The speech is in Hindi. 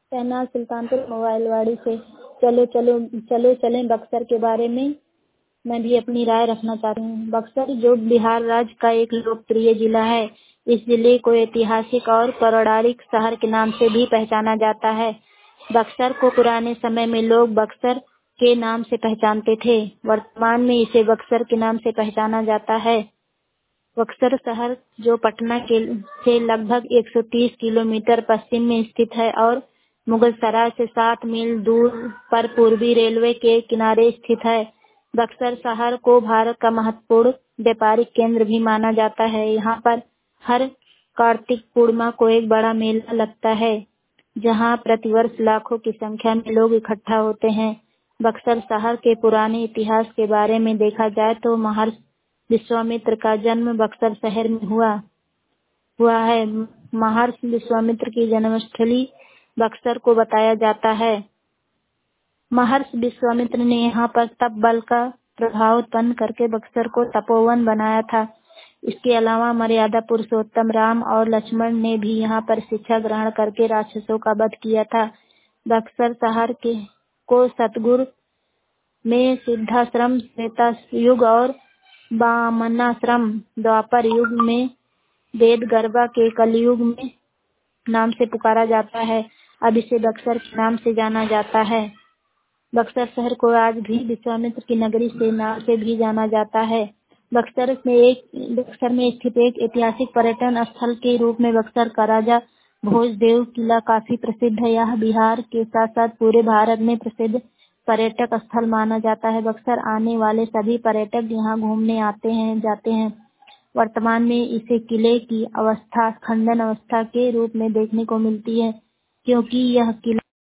शहनाज सुल्तानपुर मोबाइलवाड़ी से। चलो चलो चलो चलें बक्सर के बारे में मैं भी अपनी राय रखना चाहती हूँ। बक्सर जो बिहार राज्य का एक लोकप्रिय जिला है, इस जिले को ऐतिहासिक और पौराणिक शहर के नाम से भी पहचाना जाता है। बक्सर को पुराने समय में लोग बक्सर के नाम से पहचानते थे। वर्तमान में इसे बक्सर के नाम से पहचाना जाता है। बक्सर शहर जो पटना के से लगभग 130 किलोमीटर पश्चिम में स्थित है और मुगलसराय से 7 मील दूर पर पूर्वी रेलवे के किनारे स्थित है। बक्सर शहर को भारत का महत्वपूर्ण व्यापारिक केंद्र भी माना जाता है। यहाँ पर हर कार्तिक पूर्णिमा को एक बड़ा मेला लगता है, जहाँ प्रतिवर्ष लाखों की संख्या में लोग इकट्ठा होते हैं। बक्सर शहर के पुराने इतिहास के बारे में देखा जाए तो महर्षि विश्वामित्र का जन्म बक्सर शहर में हुआ है। महर्षि विश्वामित्र की जन्मस्थली बक्सर को बताया जाता है। महर्षि विश्वामित्र ने यहाँ पर तप बल का प्रभाव उत्पन्न करके बक्सर को तपोवन बनाया था। इसके अलावा मर्यादा पुरुषोत्तम राम और लक्ष्मण ने भी यहाँ पर शिक्षा ग्रहण करके राक्षसों का वध किया था। बक्सर शहर को सतयुग में सिद्धाश्रम, त्रेता युग और वामनाश्रम, द्वापर युग में वेद गर्भा के कलयुग में नाम से पुकारा जाता है। अब इसे बक्सर के नाम से जाना जाता है। बक्सर शहर को आज भी विश्वामित्र की नगरी के नाम से भी जाना जाता है। बक्सर में स्थित एक ऐतिहासिक पर्यटन स्थल के रूप में बक्सर का राजा भोजदेव किला काफी प्रसिद्ध है। यह बिहार के साथ साथ पूरे भारत में प्रसिद्ध पर्यटक स्थल माना जाता है। बक्सर आने वाले सभी पर्यटक यहाँ घूमने आते हैं जाते हैं। वर्तमान में इसे किले की अवस्था खंडन अवस्था के रूप में देखने को मिलती है, क्योंकि यह किला